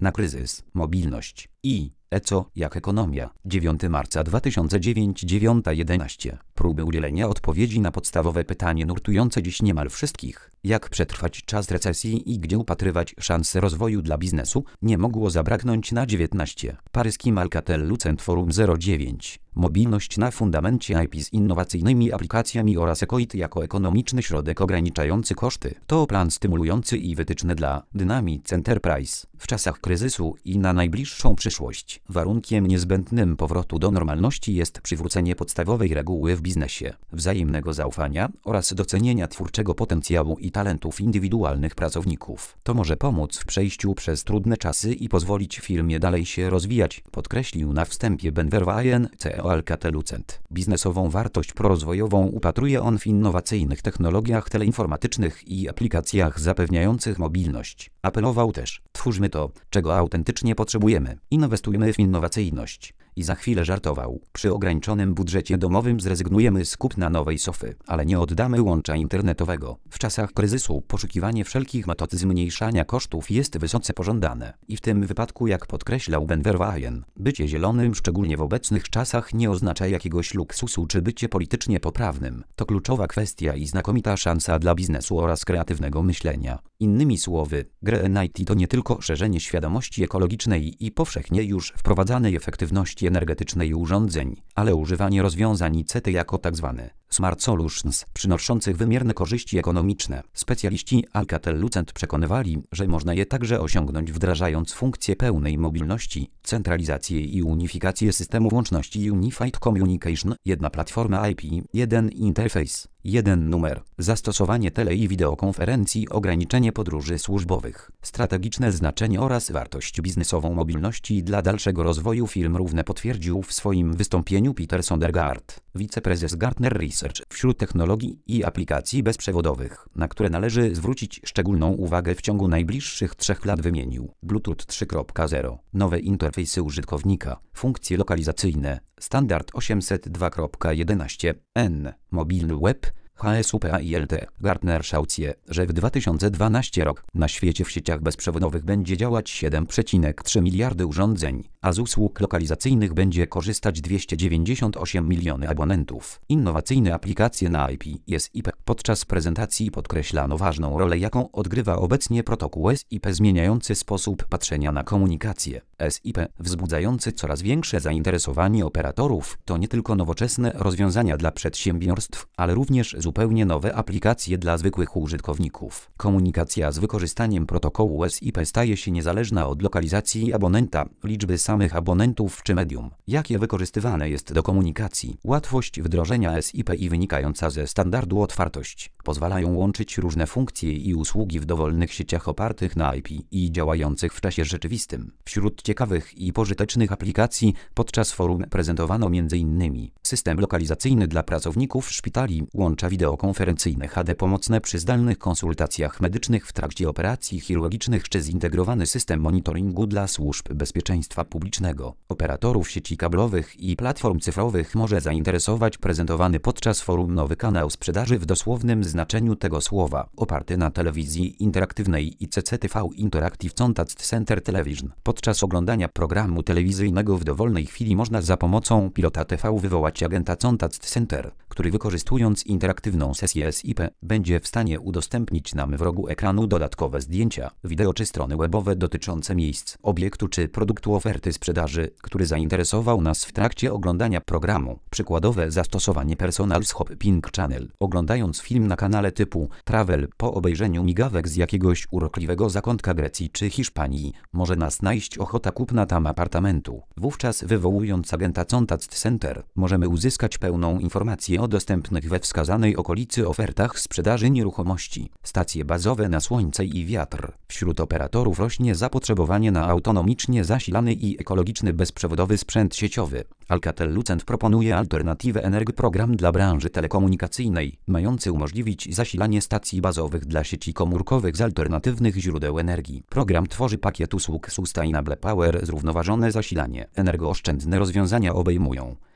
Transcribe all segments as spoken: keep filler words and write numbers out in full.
na kryzys, mobilność i E C O jak ekonomia. dziewiątego marca dwa tysiące dziewiątego, dziewiąta jedenaście. Próby udzielenia odpowiedzi na podstawowe pytanie nurtujące dziś niemal wszystkich. Jak przetrwać czas recesji i gdzie upatrywać szanse rozwoju dla biznesu, nie mogło zabraknąć na dziewiętnaście. Paryskim Alcatel-Lucent Forum zero dziewięć. Mobilność na fundamencie I P z innowacyjnymi aplikacjami oraz E C O I T jako ekonomiczny środek ograniczający koszty. To plan stymulujący i wytyczny dla Dynamics Enterprise w czasach kryzysu i na najbliższą przyszłość. Warunkiem niezbędnym powrotu do normalności jest przywrócenie podstawowej reguły w biznesie, wzajemnego zaufania oraz docenienia twórczego potencjału i talentów indywidualnych pracowników. To może pomóc w przejściu przez trudne czasy i pozwolić firmie dalej się rozwijać, podkreślił na wstępie Ben Verwaayen, C E O Alcatel-Lucent. Biznesową wartość prorozwojową upatruje on w innowacyjnych technologiach teleinformatycznych i aplikacjach zapewniających mobilność. Apelował też: twórzmy to, czego autentycznie potrzebujemy. Inwestujmy w innowacyjność. I za chwilę żartował: przy ograniczonym budżecie domowym zrezygnujemy z kupna nowej sofy, ale nie oddamy łącza internetowego. W czasach kryzysu poszukiwanie wszelkich metod zmniejszania kosztów jest wysoce pożądane. I w tym wypadku, jak podkreślał Ben Verwaayen, bycie zielonym, szczególnie w obecnych czasach, nie oznacza jakiegoś luksusu czy bycie politycznie poprawnym. To kluczowa kwestia i znakomita szansa dla biznesu oraz kreatywnego myślenia. Innymi słowy, Green I T to nie tylko szerzenie świadomości ekologicznej i powszechnie już wprowadzanej efektywności energetycznej urządzeń, ale używanie rozwiązań I C T jako tzw. Smart Solutions, przynoszących wymierne korzyści ekonomiczne. Specjaliści Alcatel-Lucent przekonywali, że można je także osiągnąć wdrażając funkcję pełnej mobilności, centralizację i unifikację systemu łączności Unified Communication, jedna platforma I P, jeden interfejs, jeden numer, zastosowanie tele- i wideokonferencji, ograniczenie podróży służbowych, strategiczne znaczenie oraz wartość biznesową mobilności dla dalszego rozwoju firm równe potwierdził w swoim wystąpieniu Peter Sondergaard, wiceprezes Gartner Research. Wśród technologii i aplikacji bezprzewodowych, na które należy zwrócić szczególną uwagę w ciągu najbliższych trzech lat, wymienił: Bluetooth trzy kropka zero, nowe interfejsy użytkownika, funkcje lokalizacyjne, standard osiemset dwa kropka jedenaście N, mobilny web, H S U P A I L T. Gartner szacuje, że w dwa tysiące dwunastym roku na świecie w sieciach bezprzewodowych będzie działać siedem przecinek trzy miliardy urządzeń, a z usług lokalizacyjnych będzie korzystać dwieście dziewięćdziesiąt osiem milionów abonentów. Innowacyjne aplikacje na I P i S I P. Podczas prezentacji podkreślano ważną rolę, jaką odgrywa obecnie protokół S I P, zmieniający sposób patrzenia na komunikację. S I P, wzbudzający coraz większe zainteresowanie operatorów, to nie tylko nowoczesne rozwiązania dla przedsiębiorstw, ale również zupełnie nowe aplikacje dla zwykłych użytkowników. Komunikacja z wykorzystaniem protokołu S I P staje się niezależna od lokalizacji abonenta, liczby samych abonentów czy medium, jakie wykorzystywane jest do komunikacji. Łatwość wdrożenia S I P i wynikająca ze standardu otwartość pozwalają łączyć różne funkcje i usługi w dowolnych sieciach opartych na I P i działających w czasie rzeczywistym. Wśród ciekawych i pożytecznych aplikacji podczas forum prezentowano między innymi system lokalizacyjny dla pracowników szpitali, łącza wideokonferencyjne H D pomocne przy zdalnych konsultacjach medycznych w trakcie operacji chirurgicznych czy zintegrowany system monitoringu dla służb bezpieczeństwa publicznego. Operatorów sieci kablowych i platform cyfrowych może zainteresować prezentowany podczas forum nowy kanał sprzedaży w dosłownym znaczeniu tego słowa, oparty na telewizji interaktywnej I C C T V Interactive Contact Center Television. Podczas oglądania programu telewizyjnego w dowolnej chwili można za pomocą pilota T V wywołać agenta Contact Center, który wykorzystując interaktywną sesję S I P będzie w stanie udostępnić nam w rogu ekranu dodatkowe zdjęcia, wideo czy strony webowe dotyczące miejsc, obiektu czy produktu oferty sprzedaży, który zainteresował nas w trakcie oglądania programu. Przykładowe zastosowanie Personal Shopping Channel. Oglądając film na kanale typu Travel, po obejrzeniu migawek z jakiegoś urokliwego zakątka Grecji czy Hiszpanii, może nas najść ochota kupna tam apartamentu. Wówczas wywołując agenta Contact Center, możemy uzyskać pełną informację o dostępnych we wskazanej okolicy ofertach sprzedaży nieruchomości. Stacje bazowe na słońce i wiatr. Wśród operatorów rośnie zapotrzebowanie na autonomicznie zasilany i ekologiczny bezprzewodowy sprzęt sieciowy. Alcatel-Lucent proponuje Alternative Energy program dla branży telekomunikacyjnej, mający umożliwić zasilanie stacji bazowych dla sieci komórkowych z alternatywnych źródeł energii. Program tworzy pakiet usług Sustainable Power, zrównoważone zasilanie. Energooszczędne rozwiązania obejmują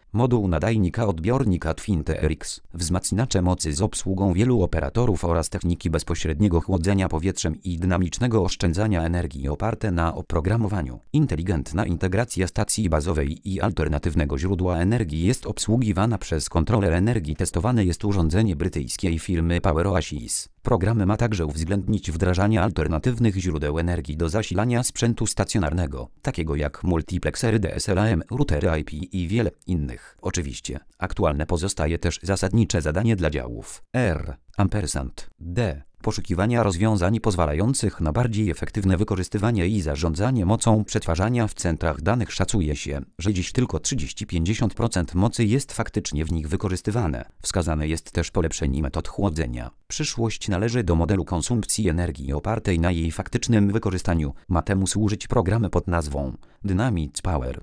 Moduł nadajnika odbiornika Twin T R X, wzmacniacze mocy z obsługą wielu operatorów oraz techniki bezpośredniego chłodzenia powietrzem i dynamicznego oszczędzania energii oparte na oprogramowaniu. Inteligentna integracja stacji bazowej i alternatywnego źródła energii jest obsługiwana przez kontroler energii. Testowane jest urządzenie brytyjskiej firmy Power Oasis. Program ma także uwzględnić wdrażanie alternatywnych źródeł energii do zasilania sprzętu stacjonarnego, takiego jak multiplexery D S L M, routery I P i wiele innych. Oczywiście, aktualne pozostaje też zasadnicze zadanie dla działów R, ampersand, D. Poszukiwania rozwiązań pozwalających na bardziej efektywne wykorzystywanie i zarządzanie mocą przetwarzania w centrach danych. Szacuje się, że dziś tylko trzydzieści do pięćdziesięciu procent mocy jest faktycznie w nich wykorzystywane. Wskazane jest też polepszenie metod chłodzenia. Przyszłość należy do modelu konsumpcji energii opartej na jej faktycznym wykorzystaniu. Ma temu służyć program pod nazwą Dynamics Power.